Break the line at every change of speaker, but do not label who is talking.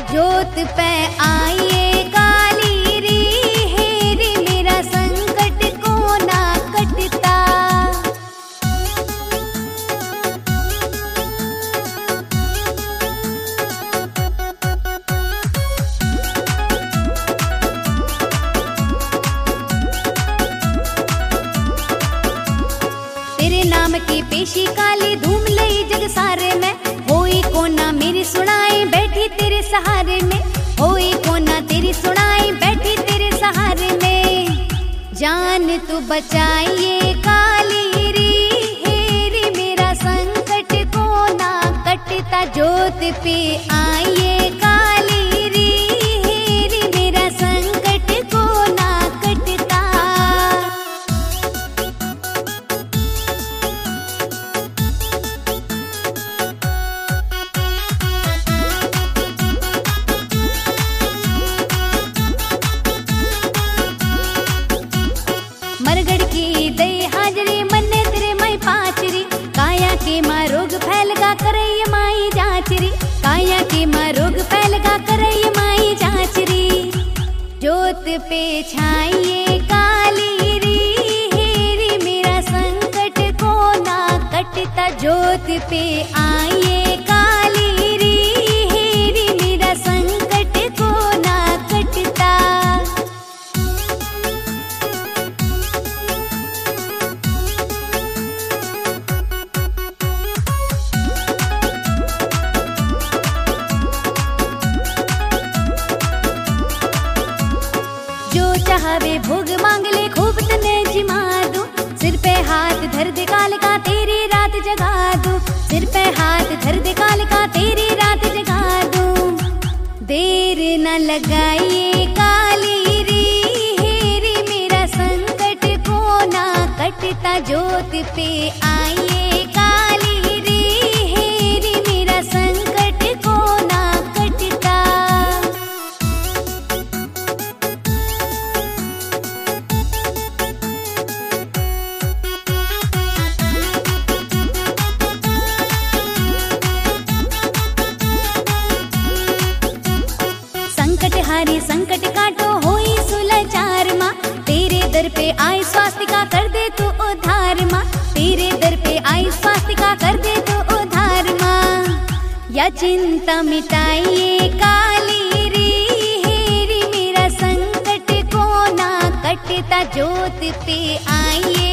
जोत पे आइए काली री, हेरी मेरा संकट को ना कटता। तेरे नाम की पेशी काली धूम लई जग सारे में, होई कोना मेरी सुनाई बैठी तेरे सहारे में, होई कोना तेरी सुनाई बैठी तेरे सहारे में। जान तू बचाइए काली री, हेरी मेरा संकट को ना कटता। जोत पे आइए काली री, हेरी मेरा संकट को ना कटता। मरगड़ की दई हाजरी मन्ने तेरे माई पाचरी, काया के माँ रोग फैलगा करैय माई जाचरी, काया के माँ रोग फैलगा करैय माई जाचरी। जोत पे छाइए काली री, हेरी मेरा संकट को ना कटता। जोत पे आइए काली री, हेरी मेरा संकट को ना कटता। जो चाहवे भोग मांग ले खूब तने जिमा दूं, सिर पे हाथ धर दे काल का तेरी रात जगा दूं, सिर पे हाथ धर दे काल का तेरी रात जगा दूं। देर न लगाइए काली री, हेरी मेरा संकट को ना कटता। जोत पे आइए काली री, हेरी मेरा संकट को ना कटता। संकट हारी संकट काटो होई सुलाचार माँ, तेरे दर पे आए स्वास्थ्य का कर दे तू उद्धार माँ, तेरे दर पे आए स्वास्थ्य का कर दे तू उद्धार माँ। या चिंता मिटाइए काली री, हेरी मेरा संकट को ना कटता। जोत पे आइए